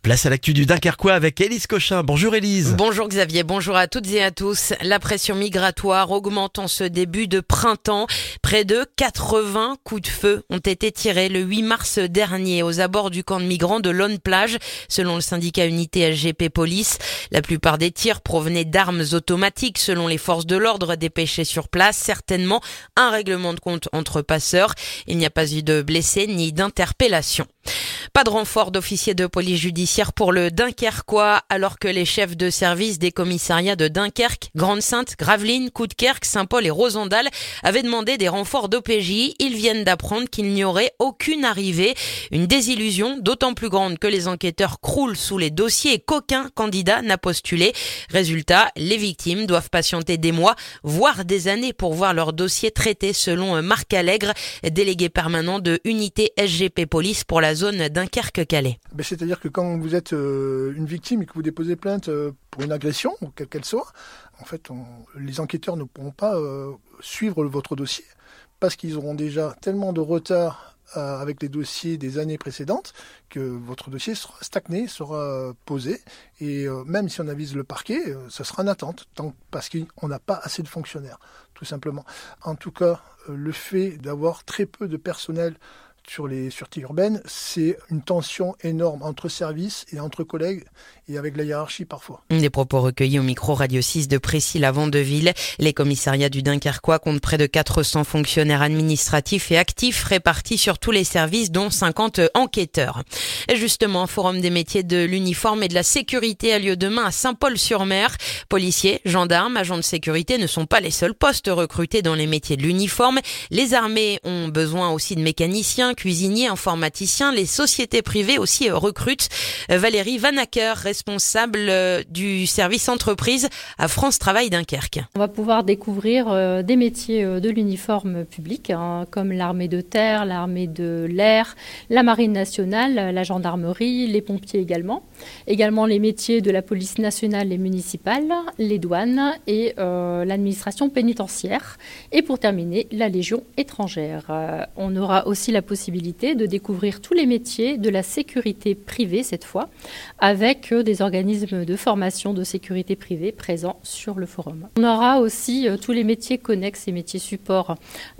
Place à l'actu du Dunkerquois avec Élise Cochin. Bonjour Élise. Bonjour Xavier, bonjour à toutes et à tous. La pression migratoire augmente en ce début de printemps. Près de 80 coups de feu ont été tirés le 8 mars dernier aux abords du camp de migrants de Lonne-Plage, selon le syndicat Unité SGP Police. La plupart des tirs provenaient d'armes automatiques selon les forces de l'ordre dépêchées sur place. Certainement un règlement de compte entre passeurs. Il n'y a pas eu de blessés ni d'interpellation. Pas de renfort d'officiers de police judiciaire pour le Dunkerquois, alors que les chefs de service des commissariats de Dunkerque, Grande-Synthe, Gravelines, Coudekerque, Saint-Paul et Rosendal avaient demandé des renforts d'OPJ. Ils viennent d'apprendre qu'il n'y aurait aucune arrivée. Une désillusion d'autant plus grande que les enquêteurs croulent sous les dossiers et qu'aucun candidat n'a postulé. Résultat, les victimes doivent patienter des mois, voire des années pour voir leur dossier traité, selon Marc Allègre, délégué permanent de Unité SGP Police pour la zone Dunkerque-Calais. C'est-à-dire que quand vous êtes une victime et que vous déposez plainte pour une agression, quelle qu'elle soit, en fait, les enquêteurs ne pourront pas suivre votre dossier parce qu'ils auront déjà tellement de retard avec les dossiers des années précédentes que votre dossier sera stagné, sera posé et même si on avise le parquet, ça sera en attente parce qu'on n'a pas assez de fonctionnaires, tout simplement. En tout cas, le fait d'avoir très peu de personnel sur les sûretés urbaines, c'est une tension énorme entre services et entre collègues et avec la hiérarchie parfois. Des propos recueillis au micro Radio 6 de Précy-la-Vendeville. Les commissariats du Dunkerquois comptent près de 400 fonctionnaires administratifs et actifs répartis sur tous les services, dont 50 enquêteurs. Et justement, un forum des métiers de l'uniforme et de la sécurité a lieu demain à Saint-Paul-sur-Mer. Policiers, gendarmes, agents de sécurité ne sont pas les seuls postes recrutés dans les métiers de l'uniforme. Les armées ont besoin aussi de mécaniciens, cuisiniers, informaticiens. Les sociétés privées aussi recrutent. Valérie Vanacker, responsable du service entreprise à France Travail Dunkerque. On va pouvoir découvrir des métiers de l'uniforme public, comme l'armée de terre, l'armée de l'air, la marine nationale, la gendarmerie, les pompiers également. Également les métiers de la police nationale et municipale, les douanes et l'administration pénitentiaire. Et pour terminer, la Légion étrangère. On aura aussi la possibilité de découvrir tous les métiers de la sécurité privée cette fois, avec des organismes de formation de sécurité privée présents sur le forum. On aura aussi tous les métiers connexes et métiers supports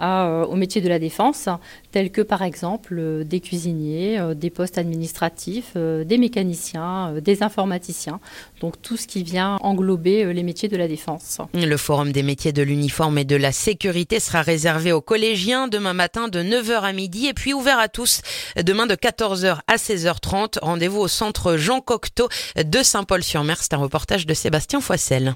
au métier de la défense, tels que par exemple des cuisiniers, des postes administratifs, des mécaniciens, des informaticiens, donc tout ce qui vient englober les métiers de la défense. Le forum des métiers de l'uniforme et de la sécurité sera réservé aux collégiens demain matin de 9h à midi et puis ouvert à tous demain de 14h à 16h30. Rendez-vous au centre Jean Cocteau de Saint-Paul-sur-Mer. C'est un reportage de Sébastien Foissel.